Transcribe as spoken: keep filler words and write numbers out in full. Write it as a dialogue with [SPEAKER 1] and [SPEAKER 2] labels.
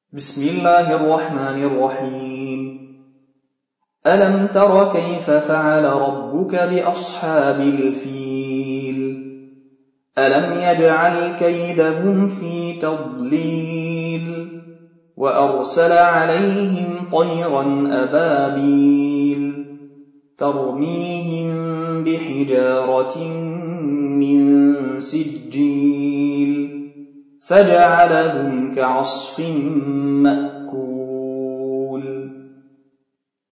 [SPEAKER 1] بسم الله الرحمن الرحيم. ألم تر كيف فعل ربك بأصحاب الفيل؟ ألم يجعل كيدهم في تضليل وأرسل عليهم طيرا أبابيل ترميهم بحجارة من سجيل فجعلهم كعصف مأكول.